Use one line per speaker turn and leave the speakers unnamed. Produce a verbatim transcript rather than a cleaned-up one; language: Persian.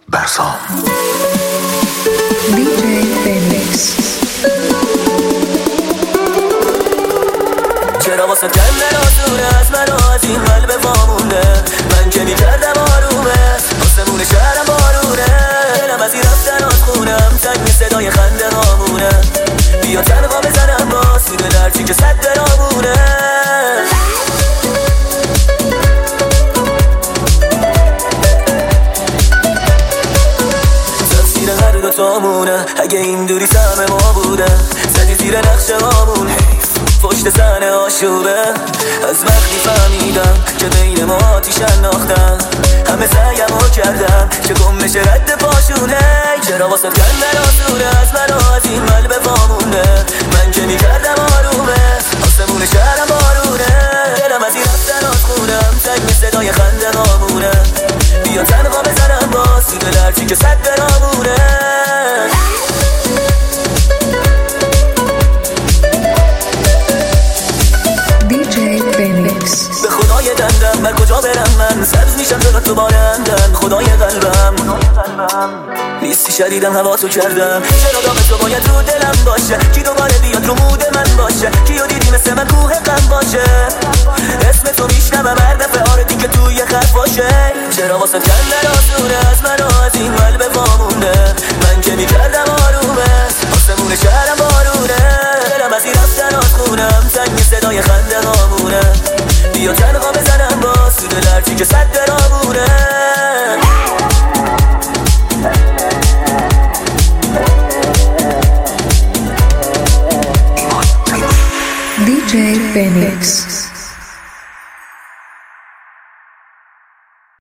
برسام
دی جی فینیکس.
چرا واسه کندن آسونه از من از این قلب وامونده، من که میکردم آرومه آسمون شهرم بارونه، دلم از این رفتن از خونم تنگ صدای خنده هامونه، بیا تنها بزنم با سوده درچی که صد درامونه. تفسیر هر دوتامونه اگه این دوری سهم ما بوده، زدی زیر نقش هامونه پشت زن آشوبه. از وقتی فهمیدم که بین ما آتیش انداختم، همه سعیمو کردم که گم بشه رد پاشونه. چرا واسه کندن آسونه از من از این قلب وامونده، من که میکردم آرومه آسمون شهرم بارونه، دلم از این رفتن از خونم تنگ صدای خنده هامونه، بیا تنها بزنم با سوده درچی که صد درامونه. به خدای دندم بر کجا برم من، سبز میشم جلو تو بارندن خدای قلبم نیستی شدیدم هوا تو کردم. چرا داغ تو باید رو دلم باشه، کی دوباره بیاد رو مود من باشه، کیو دیدی مثل من کوه غم باشه، اسم تو میشنم هر دفعه آردی که توی خط باشه. چرا واسه کندن آسونه از من از این قلب وامونده، من که میکردم آرومه آسمون شهرم بارونه، دلم از این رفتن از خونم تنگ صدای خنده هامونه، بیا تنها بزنم با سوده درچی که صد درامونه.
دی جی فینیکس.